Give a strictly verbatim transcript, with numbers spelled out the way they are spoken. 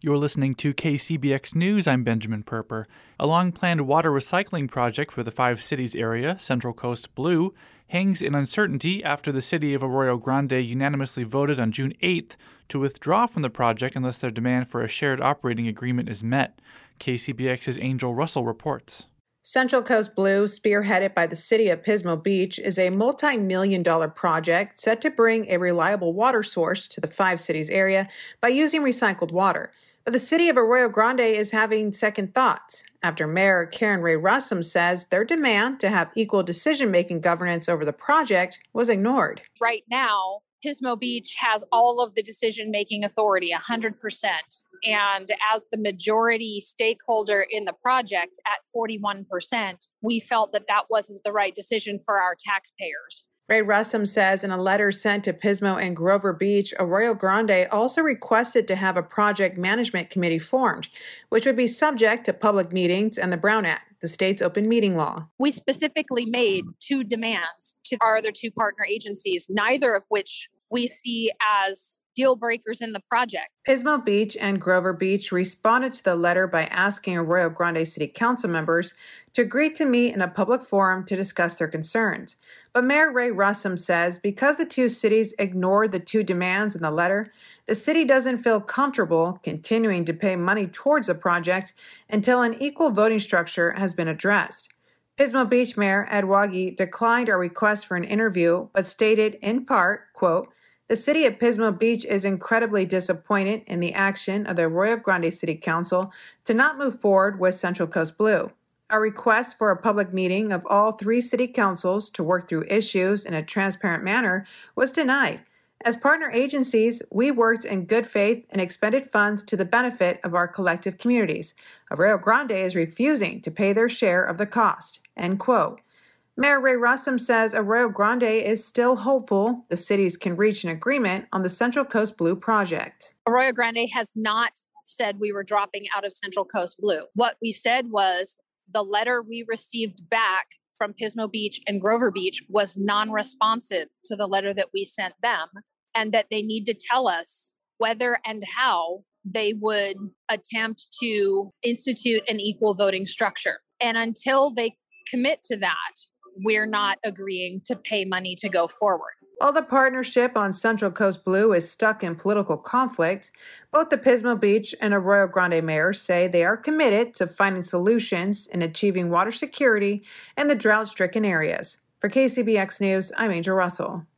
You're listening to K C B X News. I'm Benjamin Perper. A long-planned water recycling project for the Five Cities area, Central Coast Blue, hangs in uncertainty after the city of Arroyo Grande unanimously voted on June eighth to withdraw from the project unless their demand for a shared operating agreement is met. K C B X's Angel Russell reports. Central Coast Blue, spearheaded by the city of Pismo Beach, is a multi-million dollar project set to bring a reliable water source to the Five Cities area by using recycled water. But the city of Arroyo Grande is having second thoughts after Mayor Karen Rae Russom says their demand to have equal decision-making governance over the project was ignored. Right now, Pismo Beach has all of the decision-making authority, one hundred percent. And as the majority stakeholder in the project at forty-one percent, we felt that that wasn't the right decision for our taxpayers. Rae Russom says in a letter sent to Pismo and Grover Beach, Arroyo Grande also requested to have a project management committee formed, which would be subject to public meetings and the Brown Act, the state's open meeting law. We specifically made two demands to our other two partner agencies, neither of which we see as deal breakers in the project. Pismo Beach and Grover Beach responded to the letter by asking Arroyo Grande City Council members to agree to meet in a public forum to discuss their concerns. But Mayor Rae Russom says because the two cities ignored the two demands in the letter, the city doesn't feel comfortable continuing to pay money towards the project until an equal voting structure has been addressed. Pismo Beach Mayor Ed Waggy declined our request for an interview, but stated in part, quote, "The city of Pismo Beach is incredibly disappointed in the action of the Arroyo Grande City Council to not move forward with Central Coast Blue. Our request for a public meeting of all three city councils to work through issues in a transparent manner was denied. As partner agencies, we worked in good faith and expended funds to the benefit of our collective communities. Arroyo Grande is refusing to pay their share of the cost." End quote. Mayor Rae Russom says Arroyo Grande is still hopeful the cities can reach an agreement on the Central Coast Blue project. Arroyo Grande has not said we were dropping out of Central Coast Blue. What we said was the letter we received back from Pismo Beach and Grover Beach was non-responsive to the letter that we sent them, and that they need to tell us whether and how they would attempt to institute an equal voting structure. And until they commit to that, we're not agreeing to pay money to go forward. While the partnership on Central Coast Blue is stuck in political conflict, both the Pismo Beach and Arroyo Grande mayors say they are committed to finding solutions in achieving water security in the drought-stricken areas. For K C B X News, I'm Angel Russell.